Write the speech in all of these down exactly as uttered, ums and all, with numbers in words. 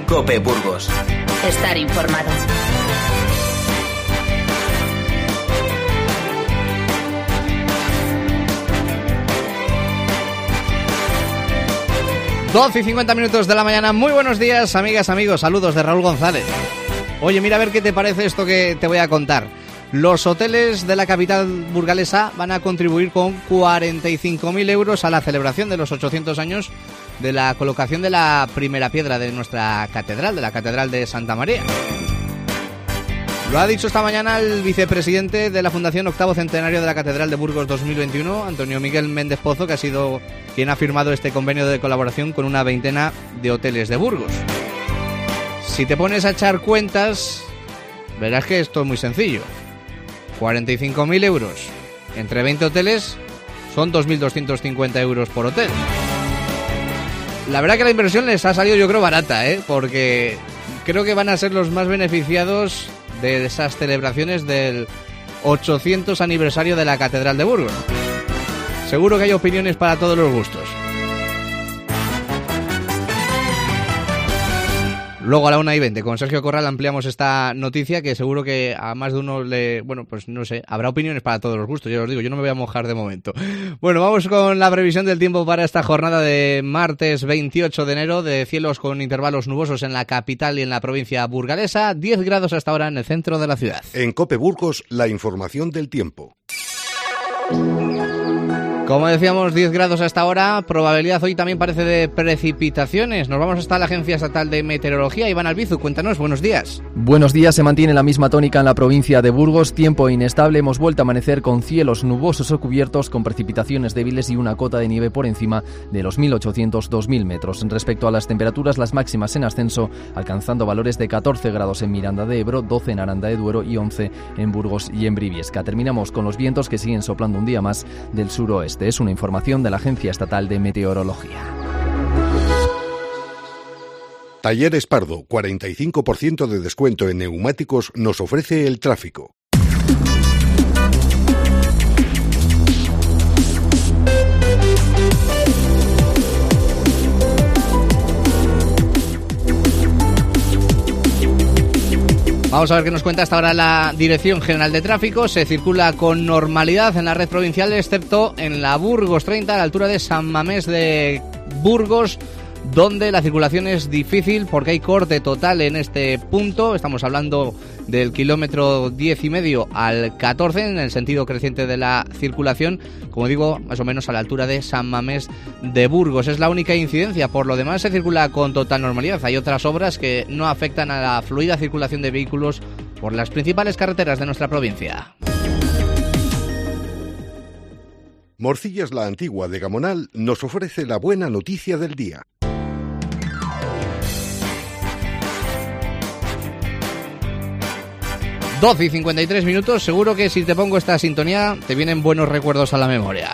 COPE Burgos. Estar informado. doce y cincuenta minutos de la mañana. Muy buenos días, amigas, amigos. Saludos de Raúl González. Oye, mira a ver qué te parece esto que te voy a contar. Los hoteles de la capital burgalesa van a contribuir con cuarenta y cinco mil euros a la celebración de los ochocientos años de la colocación de la primera piedra de nuestra catedral, de la Catedral de Santa María. Lo ha dicho esta mañana el vicepresidente de la Fundación Octavo Centenario de la Catedral de Burgos dos mil veintiuno, Antonio Miguel Méndez Pozo, que ha sido quien ha firmado este convenio de colaboración con una veintena de hoteles de Burgos. Si te pones a echar cuentas, verás que esto es muy sencillo. cuarenta y cinco mil euros entre veinte hoteles son dos mil doscientos cincuenta euros por hotel. La verdad que la inversión les ha salido, yo creo, barata, ¿eh? Porque creo que van a ser los más beneficiados de esas celebraciones del ochocientos aniversario de la Catedral de Burgos. Seguro que hay opiniones para todos los gustos. Luego a la una y veinte con Sergio Corral ampliamos esta noticia que seguro que a más de uno le... Bueno, pues no sé, habrá opiniones para todos los gustos, yo os digo, yo no me voy a mojar de momento. Bueno, vamos con la previsión del tiempo para esta jornada de martes veintiocho de enero, de cielos con intervalos nubosos en la capital y en la provincia burgalesa, diez grados hasta ahora en el centro de la ciudad. En COPE Burgos, la información del tiempo. Como decíamos, diez grados hasta ahora, probabilidad hoy también parece de precipitaciones. Nos vamos hasta la Agencia Estatal de Meteorología. Iván Albizu, cuéntanos, buenos días. Buenos días, se mantiene la misma tónica en la provincia de Burgos, tiempo inestable, hemos vuelto a amanecer con cielos nubosos o cubiertos, con precipitaciones débiles y una cota de nieve por encima de los mil ochocientos a dos mil metros. Respecto a las temperaturas, las máximas en ascenso, alcanzando valores de catorce grados en Miranda de Ebro, doce en Aranda de Duero y once en Burgos y en Briviesca. Terminamos con los vientos que siguen soplando un día más del suroeste. Es una información de la Agencia Estatal de Meteorología. Talleres Pardo, cuarenta y cinco por ciento de descuento en neumáticos nos ofrece el tráfico. Vamos a ver qué nos cuenta hasta ahora la Dirección General de Tráfico. Se circula con normalidad en la red provincial, excepto en la Burgos treinta, a la altura de San Mamés de Burgos, donde la circulación es difícil porque hay corte total en este punto. Estamos hablando del kilómetro diez y medio al catorce en el sentido creciente de la circulación, como digo, más o menos a la altura de San Mamés de Burgos. Es la única incidencia. Por lo demás se circula con total normalidad. Hay otras obras que no afectan a la fluida circulación de vehículos por las principales carreteras de nuestra provincia. Morcillas La Antigua de Gamonal nos ofrece la buena noticia del día. doce y cincuenta y tres minutos, seguro que si te pongo esta sintonía te vienen buenos recuerdos a la memoria.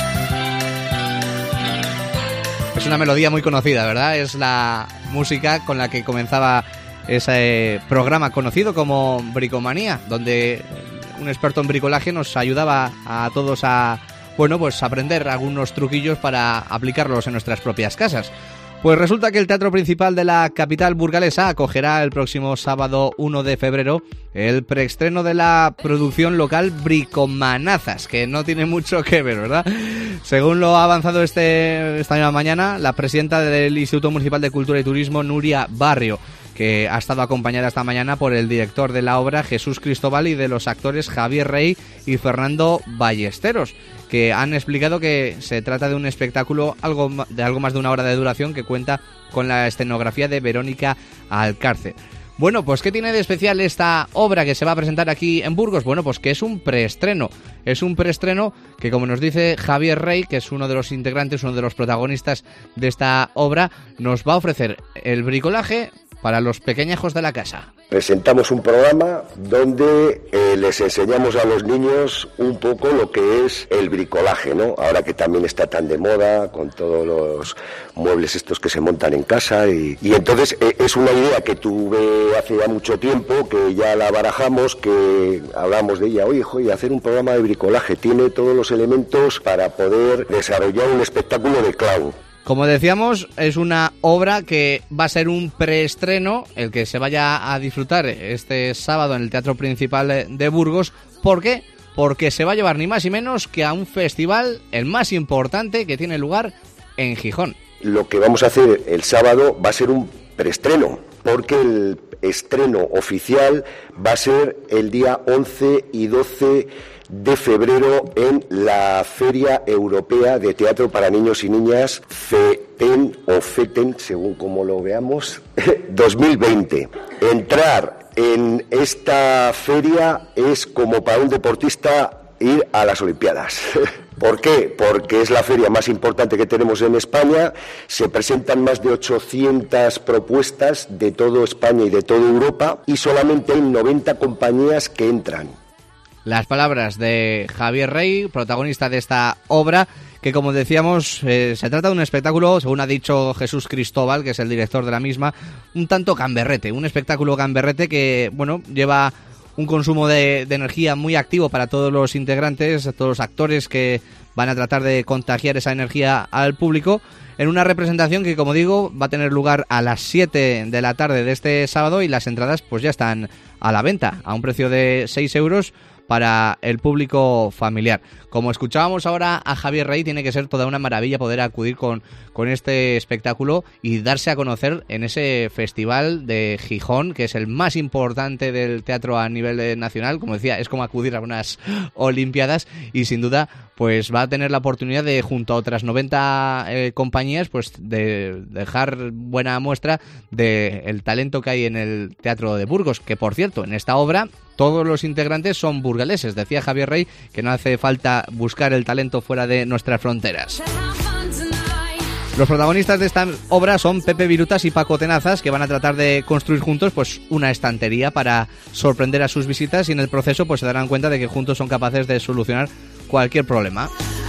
Es una melodía muy conocida, ¿verdad? Es la música con la que comenzaba ese programa conocido como Bricomanía, donde un experto en bricolaje nos ayudaba a todos a, bueno, pues aprender algunos truquillos para aplicarlos en nuestras propias casas. Pues resulta que el Teatro Principal de la capital burgalesa acogerá el próximo sábado uno de febrero el preestreno de la producción local Bricomanazas, que no tiene mucho que ver, ¿verdad? Según lo ha avanzado este, esta misma mañana, la presidenta del Instituto Municipal de Cultura y Turismo, Nuria Barrio, que ha estado acompañada esta mañana por el director de la obra, Jesús Cristóbal, y de los actores Javier Rey y Fernando Ballesteros, que han explicado que se trata de un espectáculo algo de algo más de una hora de duración que cuenta con la escenografía de Verónica Alcárcer. Bueno, pues ¿qué tiene de especial esta obra que se va a presentar aquí en Burgos? Bueno, pues que es un preestreno. Es un preestreno que, como nos dice Javier Rey, que es uno de los integrantes, uno de los protagonistas de esta obra, nos va a ofrecer el bricolaje para los pequeñajos de la casa. Presentamos un programa donde eh, les enseñamos a los niños un poco lo que es el bricolaje, ¿no? Ahora que también está tan de moda con todos los muebles estos que se montan en casa y, y entonces eh, es una idea que tuve hace ya mucho tiempo, que ya la barajamos, que hablamos de ella, oye, joder, hacer un programa de bricolaje tiene todos los elementos para poder desarrollar un espectáculo de clown. Como decíamos, es una obra que va a ser un preestreno, el que se vaya a disfrutar este sábado en el Teatro Principal de Burgos. ¿Por qué? Porque se va a llevar ni más ni menos que a un festival, el más importante, que tiene lugar en Gijón. Lo que vamos a hacer el sábado va a ser un preestreno, porque el estreno oficial va a ser el día once y doce de febrero en la Feria Europea de Teatro para Niños y Niñas FETEN o FETEN, según como lo veamos, dos mil veinte. Entrar en esta feria es como para un deportista ir a las Olimpiadas. ¿Por qué? Porque es la feria más importante que tenemos en España. Se presentan más de ochocientas propuestas de toda España y de toda Europa y solamente hay noventa compañías que entran. Las palabras de Javier Rey, protagonista de esta obra, que como decíamos, eh, se trata de un espectáculo, según ha dicho Jesús Cristóbal, que es el director de la misma, un tanto gamberrete, un espectáculo gamberrete que, bueno, lleva un consumo de, de energía muy activo para todos los integrantes, todos los actores que van a tratar de contagiar esa energía al público, en una representación que, como digo, va a tener lugar a las siete de la tarde de este sábado, y las entradas pues ya están a la venta, a un precio de seis euros, para el público familiar. Como escuchábamos ahora a Javier Rey, tiene que ser toda una maravilla poder acudir con, con este espectáculo y darse a conocer en ese festival de Gijón, que es el más importante del teatro a nivel nacional. Como decía, es como acudir a unas Olimpiadas, y sin duda pues va a tener la oportunidad de, junto a otras noventa eh, compañías, pues de dejar buena muestra del talento que hay en el Teatro de Burgos, que por cierto, en esta obra todos los integrantes son burgaleses. Decía Javier Rey que no hace falta buscar el talento fuera de nuestras fronteras. Los protagonistas de esta obra son Pepe Virutas y Paco Tenazas, que van a tratar de construir juntos pues una estantería para sorprender a sus visitas, y en el proceso pues se darán cuenta de que juntos son capaces de solucionar cualquier problema.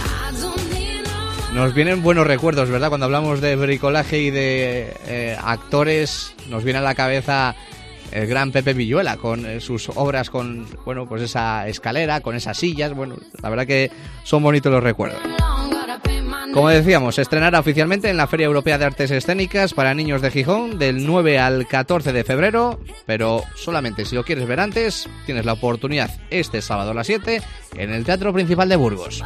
Nos vienen buenos recuerdos, ¿verdad? Cuando hablamos de bricolaje y de eh, actores, nos viene a la cabeza el gran Pepe Villuela con eh, sus obras, con, bueno, pues esa escalera, con esas sillas. Bueno, la verdad que son bonitos los recuerdos. Como decíamos, se estrenará oficialmente en la Feria Europea de Artes Escénicas para Niños de Gijón del nueve al catorce de febrero, pero solamente si lo quieres ver antes, tienes la oportunidad este sábado a las siete en el Teatro Principal de Burgos.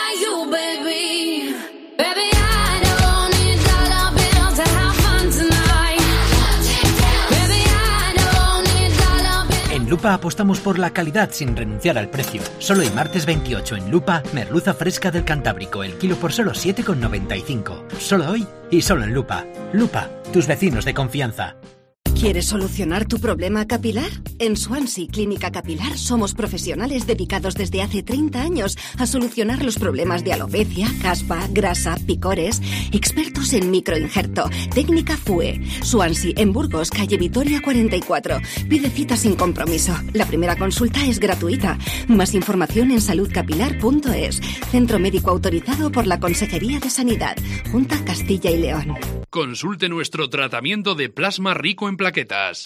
En Lupa apostamos por la calidad sin renunciar al precio. Solo el martes veintiocho en Lupa, merluza fresca del Cantábrico, el kilo por solo siete con noventa y cinco. Solo hoy y solo en Lupa. Lupa, tus vecinos de confianza. ¿Quieres solucionar tu problema capilar? En Swansea Clínica Capilar somos profesionales dedicados desde hace treinta años a solucionar los problemas de alopecia, caspa, grasa, picores. Expertos en microinjerto. Técnica F U E. Swansea en Burgos, calle Vitoria cuarenta y cuatro. Pide cita sin compromiso. La primera consulta es gratuita. Más información en salud capilar punto es. Centro médico autorizado por la Consejería de Sanidad. Junta Castilla y León. Consulte nuestro tratamiento de plasma rico en plaquetas.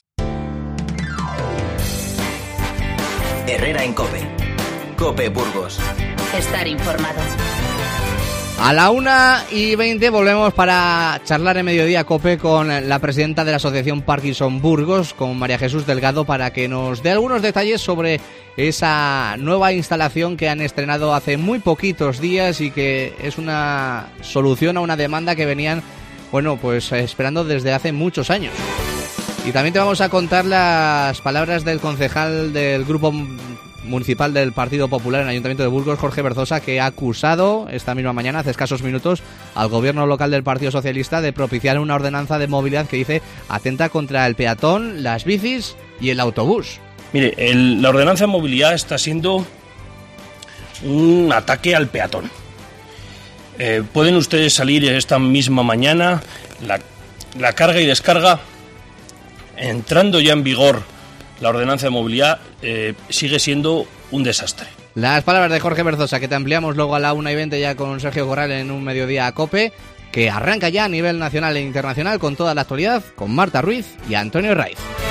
Herrera en COPE. COPE Burgos. Estar informado. A la una y veinte volvemos para charlar en Mediodía COPE con la presidenta de la Asociación Parkinson Burgos, con María Jesús Delgado, para que nos dé algunos detalles sobre esa nueva instalación que han estrenado hace muy poquitos días y que es una solución a una demanda que venían, bueno, pues esperando desde hace muchos años. Y también te vamos a contar las palabras del concejal del Grupo Municipal del Partido Popular en el Ayuntamiento de Burgos, Jorge Berzosa, que ha acusado esta misma mañana, hace escasos minutos, al gobierno local del Partido Socialista de propiciar una ordenanza de movilidad que dice atenta contra el peatón, las bicis y el autobús. Mire, el, la ordenanza de movilidad está siendo un ataque al peatón. Eh, pueden ustedes salir esta misma mañana, la, la carga y descarga, entrando ya en vigor la ordenanza de movilidad, eh, sigue siendo un desastre. Las palabras de Jorge Berzosa, que te ampliamos luego a la una y veinte ya con Sergio Corral en un Mediodía COPE, que arranca ya a nivel nacional e internacional con toda la actualidad, con Marta Ruiz y Antonio Raiz.